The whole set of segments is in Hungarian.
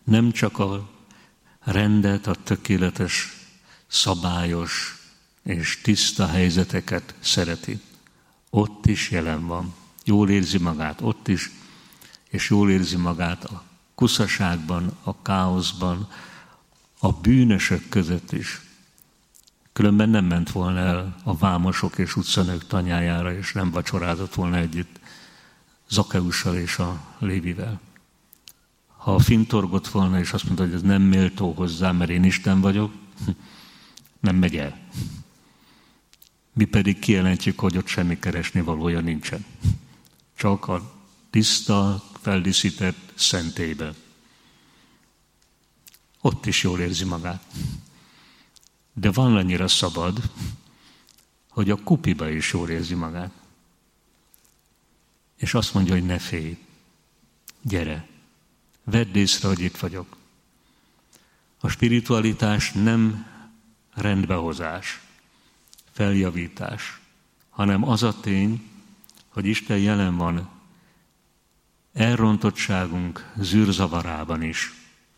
Nem csak a rendet, a tökéletes, szabályos és tiszta helyzeteket szereti. Ott is jelen van. Jól érzi magát ott is, és jól érzi magát a kuszaságban, a káoszban, a bűnösök között is. Különben nem ment volna el a vámosok és utcanők tanyájára, és nem vacsorázott volna együtt Zakeussal és a Lévivel. Ha fintorgott volna, és azt mondta, hogy ez nem méltó hozzá, mert én Isten vagyok, nem megy el. Mi pedig kijelentjük, hogy ott semmi keresni valója nincsen. Csak a tiszta, feldíszített szentélyben. Ott is jól érzi magát. De van annyira szabad, hogy a kupiba is jól érzi magát. És azt mondja, hogy ne félj, gyere, vedd észre, hogy itt vagyok. A spiritualitás nem rendbehozás, feljavítás, hanem az a tény, hogy Isten jelen van elrontottságunk zűrzavarában is.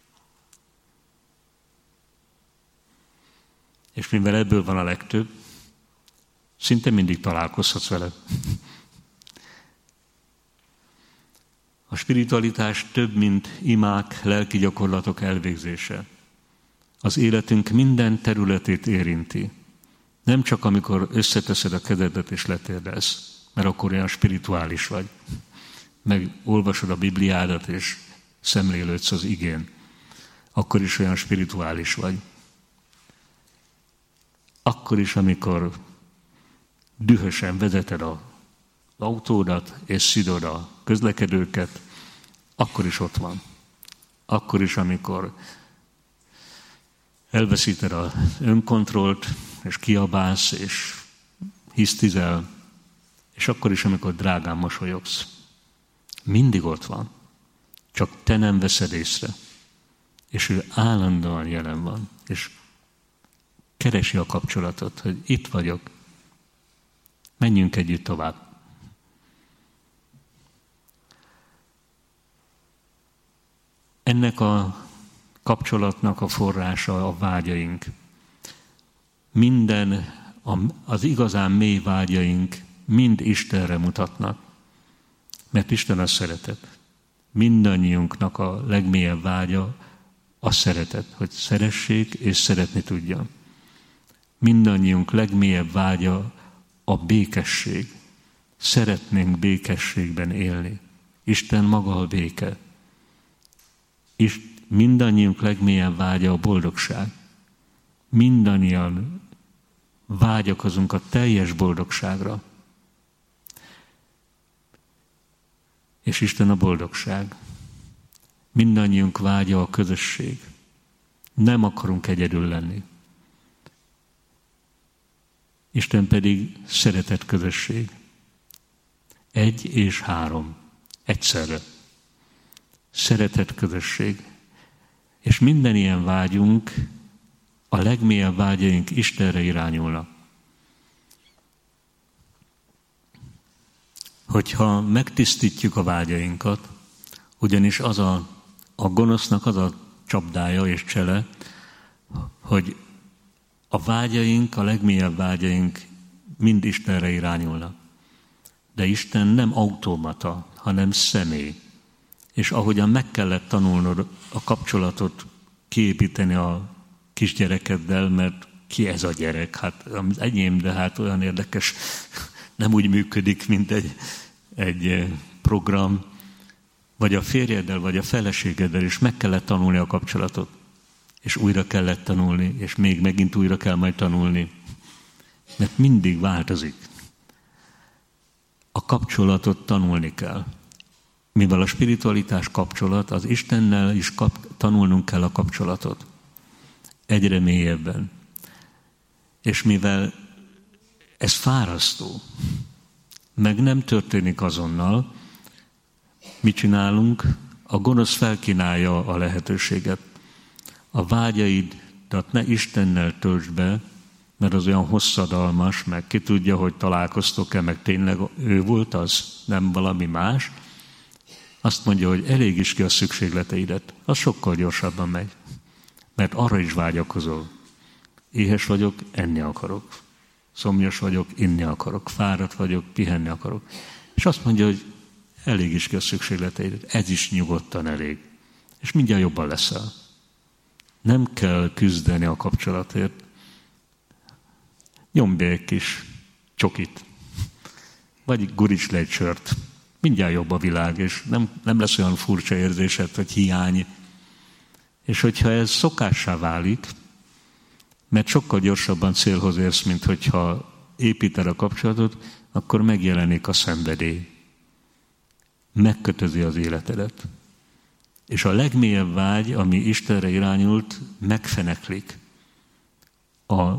És mivel ebből van a legtöbb, szinte mindig találkozhatsz vele. A spiritualitás több, mint imák, lelki gyakorlatok elvégzése. Az életünk minden területét érinti. Nem csak amikor összeteszed a kezedet és letérdelsz, mert akkor olyan spirituális vagy. Meg olvasod a Bibliádat és szemlélődsz az igén. Akkor is olyan spirituális vagy. Akkor is, amikor dühösen vezeted az autódat és szidod a közlekedőket, akkor is ott van. Akkor is, amikor elveszíted az önkontrollt, és kiabálsz, és hisztizel, és akkor is, amikor drágán mosolyogsz. Mindig ott van. Csak te nem veszed észre. És ő állandóan jelen van. És keresi a kapcsolatot, hogy itt vagyok. Menjünk együtt tovább. Ennek a kapcsolatnak a forrása a vágyaink. Minden, az igazán mély vágyaink mind Istenre mutatnak. Mert Isten a szeretet. Mindannyiunknak a legmélyebb vágya a szeretet, hogy szeressék és szeretni tudjon. Mindannyiunk legmélyebb vágya a békesség. Szeretnénk békességben élni. Isten maga a béke. És mindannyiunk legmélyebb vágya a boldogság. Mindannyian vágyakozunk a teljes boldogságra. És Isten a boldogság. Mindannyiunk vágya a közösség. Nem akarunk egyedül lenni. Isten pedig szeretett közösség. 1 és 3. Egyszerre. Szeretett közösség. És minden ilyen vágyunk, a legmélyebb vágyaink Istenre irányulnak. Hogyha megtisztítjuk a vágyainkat, ugyanis az a gonosznak az a csapdája és csele, hogy a vágyaink, a legmélyebb vágyaink mind Istenre irányulnak. De Isten nem automata, hanem személy. És ahogyan meg kellett tanulnod a kapcsolatot kiépíteni a kisgyerekeddel, mert ki ez a gyerek? Hát az enyém, de hát olyan érdekes, nem úgy működik, mint egy program, vagy a férjeddel, vagy a feleségeddel is meg kellett tanulni a kapcsolatot. És újra kellett tanulni, és még megint újra kell majd tanulni. Mert mindig változik. A kapcsolatot tanulni kell. Mivel a spiritualitás kapcsolat, az Istennel is tanulnunk kell a kapcsolatot. Egyre mélyebben. És mivel ez fárasztó, meg nem történik azonnal, mit csinálunk? A gonosz felkínálja a lehetőséget. A vágyaidat ne Istennel töltsd be, mert az olyan hosszadalmas, meg ki tudja, hogy találkoztok-e, meg tényleg ő volt az, nem valami más. Azt mondja, hogy elégítsd ki a szükségleteidet. Az sokkal gyorsabban megy. Mert arra is vágyakozol. Éhes vagyok, enni akarok. Szomjas vagyok, inni akarok. Fáradt vagyok, pihenni akarok. És azt mondja, hogy elégítsd ki a szükségleteidet. Ez is nyugodtan elég. És mindjárt jobban leszel. Nem kell küzdeni a kapcsolatért. Nyomj be egy kis csokit. Vagy guríts le egy sört. Mindjárt jobb a világ, és nem lesz olyan furcsa érzésed, hogy hiány. És hogyha ez szokássá válik, mert sokkal gyorsabban célhoz érsz, mint hogyha építed a kapcsolatot, akkor megjelenik a szenvedély. Megkötözi az életedet. És a legmélyebb vágy, ami Istenre irányult, megfeneklik a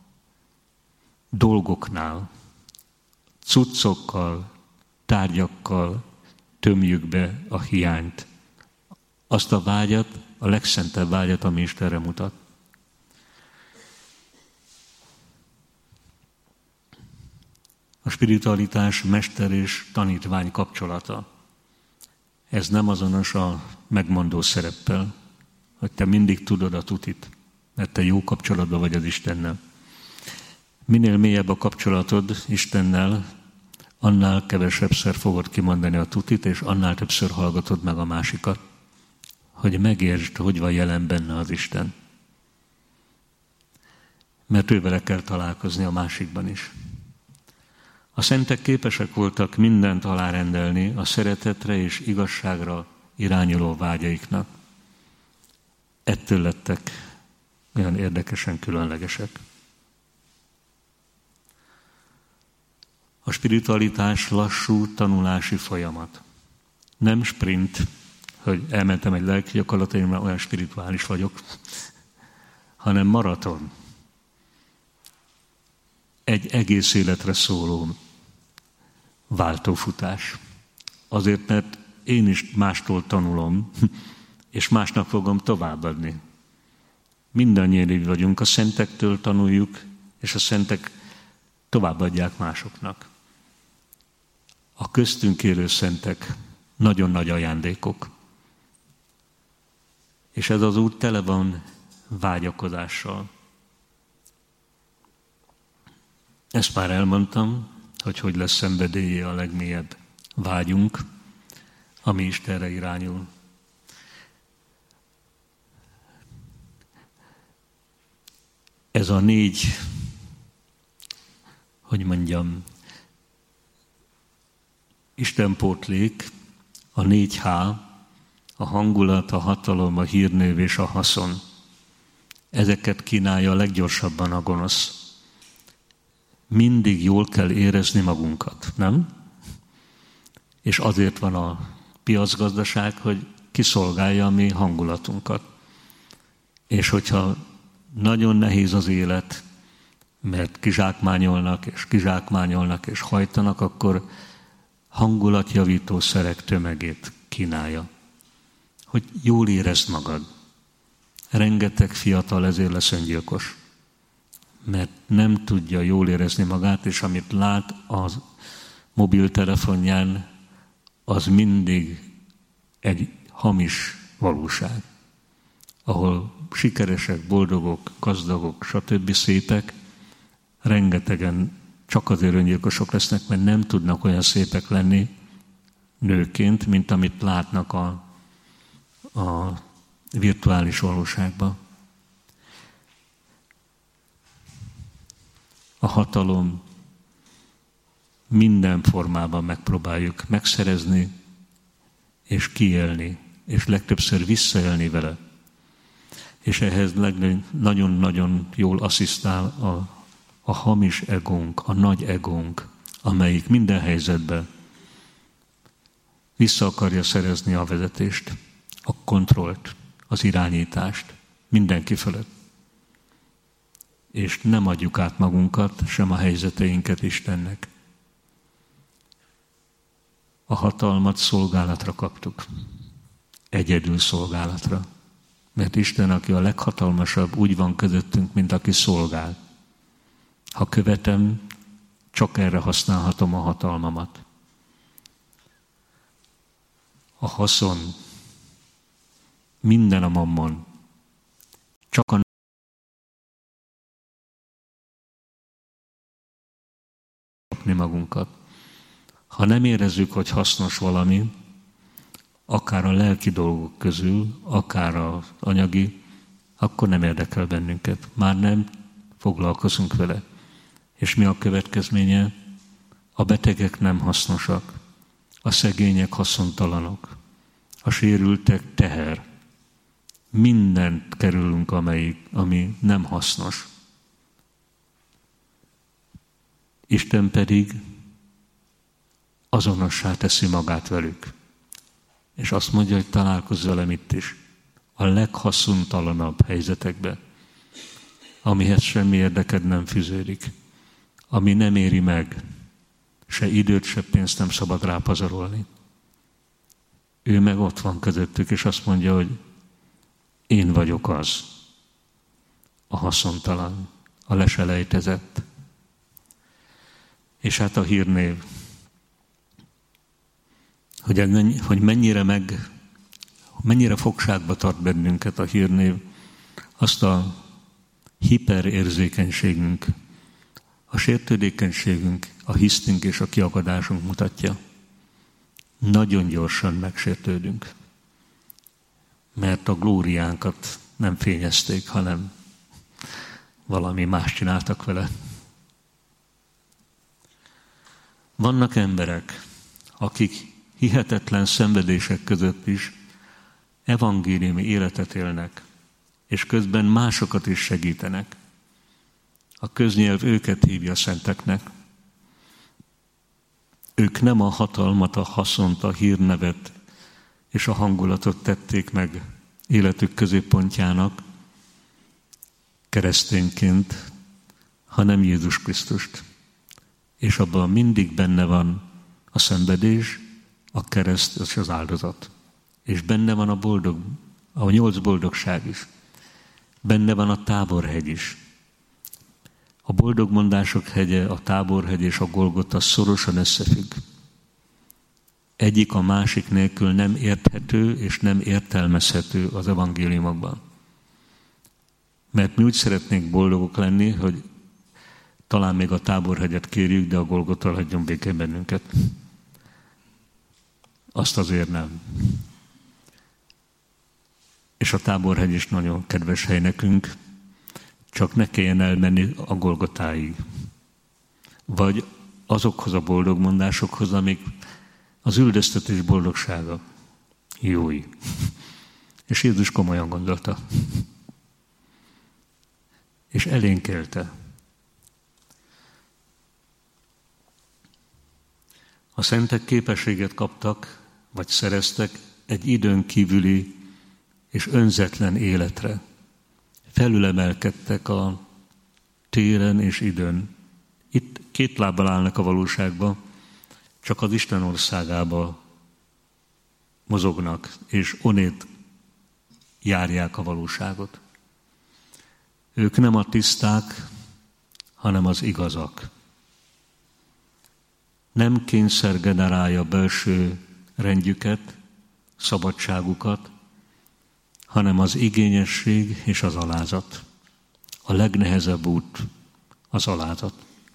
dolgoknál. Cuccokkal, tárgyakkal tömjük be a hiányt. Azt a vágyat, a legszentebb vágyat, ami Istenre mutat. A spiritualitás mester és tanítvány kapcsolata. Ez nem azonos a megmondó szereppel, hogy te mindig tudod a tutit, mert te jó kapcsolatban vagy az Istennel. Minél mélyebb a kapcsolatod Istennel, annál kevesebbszer fogod kimondani a tutit, és annál többször hallgatod meg a másikat, hogy megértsd, hogy van jelen benne az Isten. Mert ővele kell találkozni a másikban is. A szentek képesek voltak mindent alárendelni a szeretetre és igazságra irányuló vágyaiknak. Ettől lettek olyan érdekesen különlegesek. A spiritualitás lassú tanulási folyamat. Nem sprint, hogy elmentem egy lelki gyakorlatra, én már olyan spirituális vagyok, hanem maraton. Egy egész életre szóló váltófutás. Azért, mert én is mástól tanulom, és másnak fogom továbbadni. Mindannyian így vagyunk, a szentektől tanuljuk, és a szentek továbbadják másoknak. A köztünk élő szentek nagyon nagy ajándékok. És ez az út tele van vágyakozással. Ezt már elmondtam, hogy lesz szenvedélyé a legmélyebb vágyunk, ami Istenre irányul. Ez a 4, istenpótlék, a 4H, a hangulat, a hatalom, a hírnév és a haszon. Ezeket kínálja a leggyorsabban a gonosz. Mindig jól kell érezni magunkat, nem? És azért van a piacgazdaság, hogy kiszolgálja a mi hangulatunkat. És hogyha nagyon nehéz az élet, mert kizsákmányolnak és hajtanak, akkor hangulatjavító szerek tömegét kínálja. Hogy jól érezd magad. Rengeteg fiatal ezért lesz öngyilkos. Mert nem tudja jól érezni magát, és amit lát az mobiltelefonján, az mindig egy hamis valóság. Ahol sikeresek, boldogok, gazdagok, stb. Szépek, rengetegen csak azért öngyilkosok lesznek, mert nem tudnak olyan szépek lenni nőként, mint amit látnak a virtuális valóságban. A hatalom minden formában megpróbáljuk megszerezni, és kiélni, és legtöbbször visszaélni vele. És ehhez nagyon-nagyon jól asszisztál a hamis egónk, a nagy egónk, amelyik minden helyzetben vissza akarja szerezni a vezetést, a kontrollt, az irányítást mindenki fölött. És nem adjuk át magunkat, sem a helyzeteinket Istennek. A hatalmat szolgálatra kaptuk. Egyedül szolgálatra. Mert Isten, aki a leghatalmasabb, úgy van közöttünk, mint aki szolgál. Ha követem, csak erre használhatom a hatalmamat. a haszon, minden a mammon. Csak a magunkat. Ha nem érezzük, hogy hasznos valami, akár a lelki dolgok közül, akár az anyagi, akkor nem érdekel bennünket. Már nem foglalkozunk vele. És mi a következménye? A betegek nem hasznosak, a szegények haszontalanok, a sérültek teher. Mindent kerülünk, ami nem hasznos. Isten pedig azonossá teszi magát velük. És azt mondja, hogy találkozz velem itt is. A leghaszontalanabb helyzetekben, amihez semmi érdeked nem fűződik, ami nem éri meg, se időt, se pénzt nem szabad rápazarolni. Ő meg ott van közöttük, és azt mondja, hogy én vagyok az, a haszontalan, a leselejtezett. És hát a hírnév, hogy mennyire fogságba tart bennünket a hírnév, azt a hiperérzékenységünk, a sértődékenységünk, a hisztünk és a kiakadásunk mutatja. Nagyon gyorsan megsértődünk, mert a glóriánkat nem fényezték, hanem valami más csináltak vele. Vannak emberek, akik hihetetlen szenvedések között is evangéliumi életet élnek, és közben másokat is segítenek. A köznyelv őket hívja szenteknek. Ők nem a hatalmat, a haszont, a hírnevet és a hangulatot tették meg életük középpontjának keresztényként, hanem Jézus Krisztust. És abban mindig benne van a szenvedés, a kereszt és az áldozat. És benne van a 8 boldogság is. Benne van a Táborhegy is. A boldogmondások hegye, a Táborhegy és a Golgota szorosan összefügg. Egyik a másik nélkül nem érthető és nem értelmezhető az evangéliumokban. Mert mi úgy szeretnénk boldogok lenni, hogy talán még a Táborhegyet kérjük, de a Golgota hagyjon békén bennünket. Azt azért nem. És a Táborhegy is nagyon kedves hely nekünk, csak ne kelljen elmenni a Golgotáig. Vagy azokhoz a boldogmondásokhoz, amik az üldöztetés boldogsága. Jói. És Jézus komolyan gondolta. És elénkelte. A szentek képességet kaptak, vagy szereztek egy időn kívüli és önzetlen életre. Felülemelkedtek a téren és időn. Itt 2 lábbal állnak a valóságba, csak az Isten országába mozognak, és onnét járják a valóságot. Ők nem a tiszták, hanem az igazak. Nem kényszer generálja belső rendjüket, szabadságukat, hanem az igényesség és az alázat. A legnehezebb út az alázat.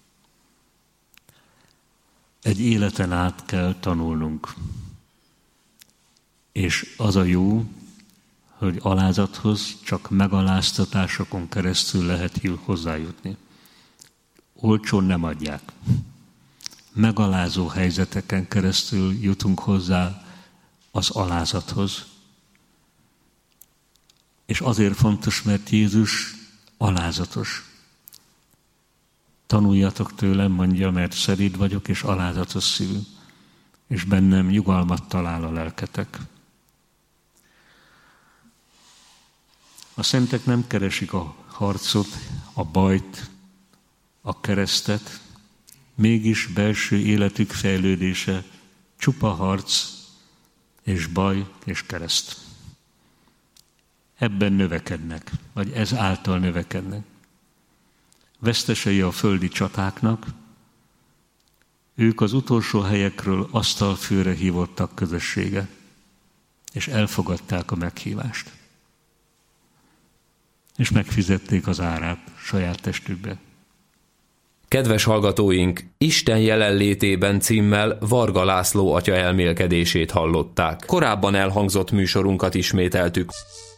Egy életen át kell tanulnunk. És az a jó, hogy alázathoz csak megaláztatásokon keresztül lehet hozzájutni. Olcsón nem adják. Megalázó helyzeteken keresztül jutunk hozzá az alázathoz. És azért fontos, mert Jézus alázatos. Tanuljatok tőlem, mondja, mert szeréd vagyok, és alázatos szívű, és bennem nyugalmat talál a lelketek. A szentek nem keresik a harcot, a bajt, a keresztet, mégis belső életük fejlődése csupa harc és baj és kereszt. Ebben növekednek, vagy ez által növekednek. Vesztesei a földi csatáknak, ők az utolsó helyekről asztalfőre hívottak közössége. és elfogadták a meghívást. És megfizették az árát saját testükbe. Kedves hallgatóink, Isten jelenlétében címmel Varga László atya elmélkedését hallották. Korábban elhangzott műsorunkat ismételtük.